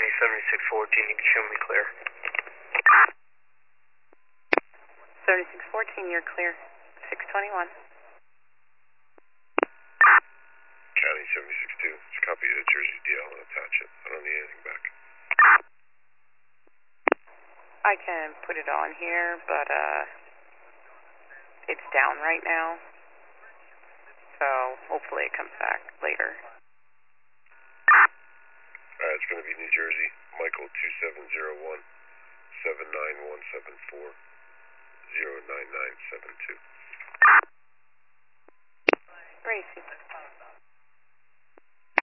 County 7614, you can show me clear. 7614, you're clear. 621. County 762, just copy the Jersey DL and attach it. I don't need anything back. I can put it on here, but it's down right now. So hopefully it comes back later. It's going to be New Jersey, Michael 2701 79174 09972. Gracie.